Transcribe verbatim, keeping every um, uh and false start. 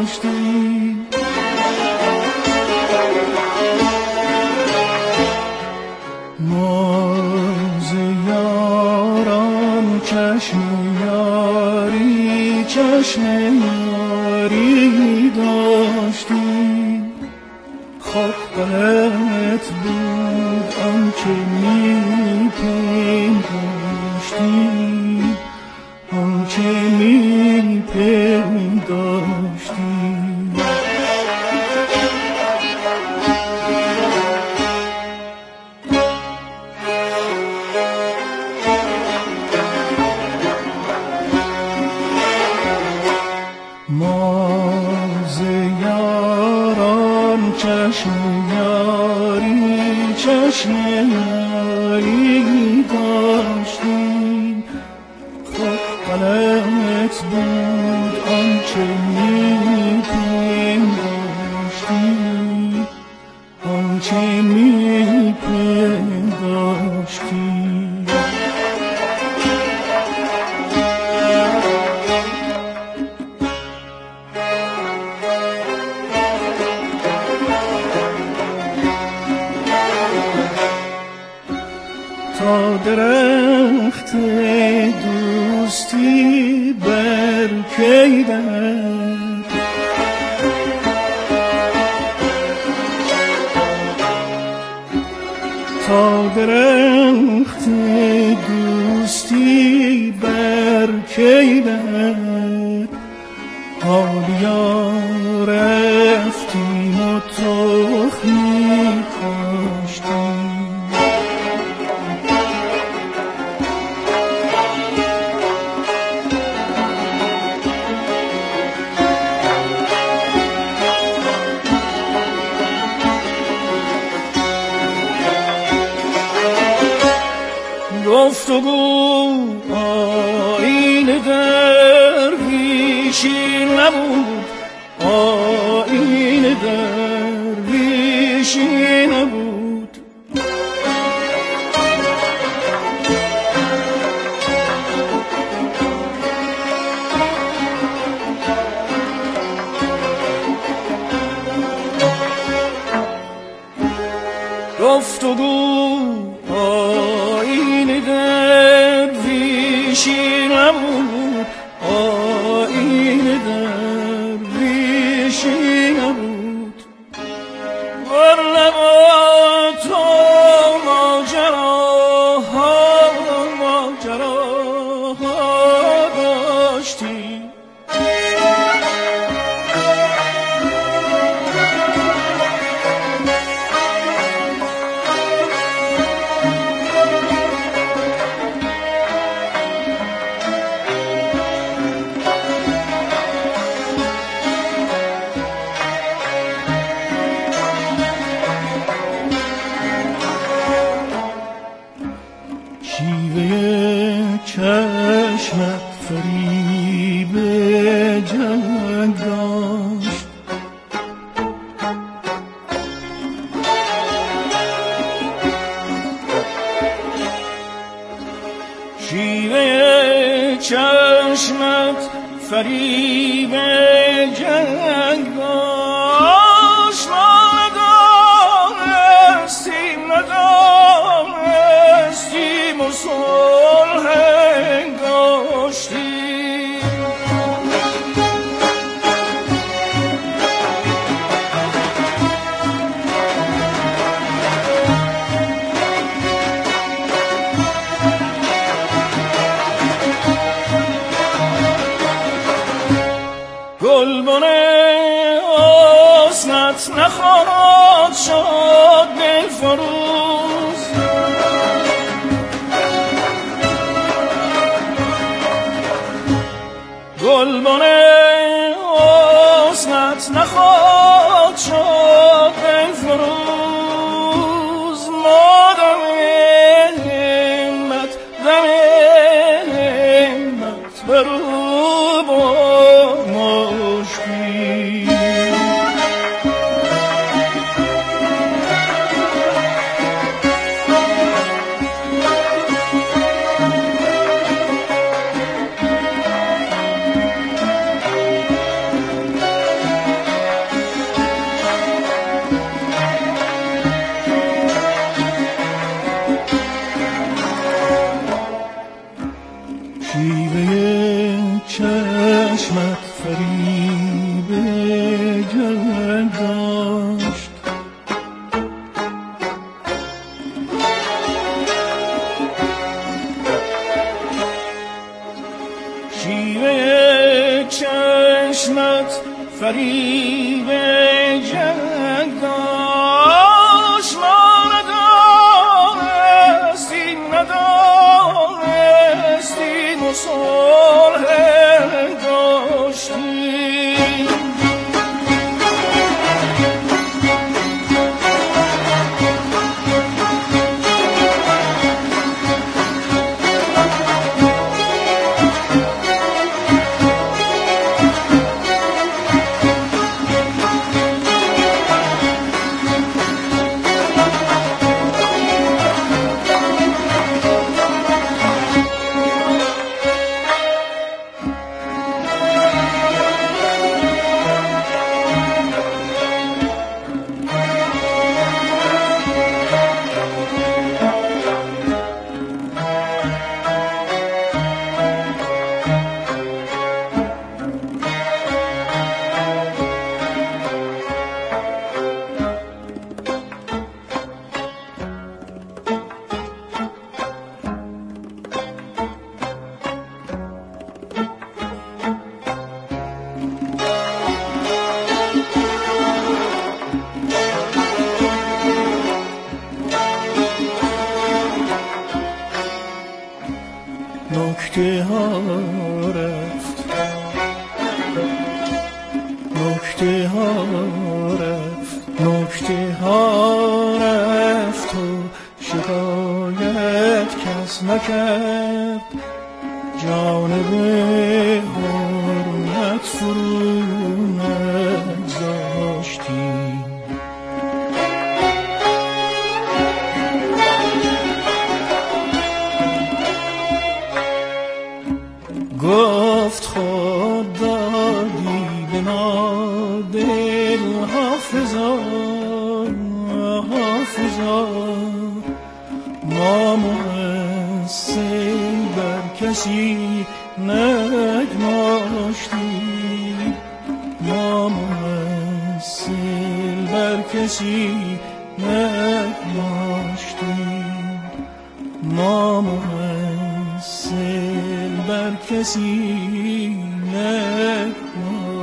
داشتیم. ما ز یاران چشم یاری چشم یاری داشتیم. خود غلط بود آنچه می‌پنداشتیم، آنچه می‌پنداشتیم. ما ز یاران چشم یاری چشم یاری داشتیم. خود غلط بود آنچه می‌پنداشتیم، آنچه می‌پنداشتیم. تا درخت دوستی برکیدد، تا درخت دوستی برکیدد. حالیا رفتیم و تخمی کاشتیم. گفتگو آیین درویشی نبود، آیین درویشی نبود. گفتگو آیین درویشی نبود، آیین درویشی نبود. ورنه با تو ماجراها ماجراها داشتیم. شیوه چشمت فریب جنگ داشت، شیوه چشمت فریب جنگ داشت. ما ندانستیم ندانستیم و صلح انگاشتیم. گلبن حسنت نخواهد شد دلفروز، گلبن حسنت نخواهد شد دلفروز. ما دم همت دم همت برو با مشکی. فریب جنگ داشت ما ندانستیم ندانستیم و صلح داشتیم نکته ها رفت نکته ها رفت نکته ها رفت و شکایت کس نکرد جانب حرمت فرو نگذاشتی گفت خود دادی به ما دل حافظا حافظا ما مقصر بر کسی نگماشتیم ما مقصر بر کسی نگماشتیم ما مقصر بر کسی نگماشتیم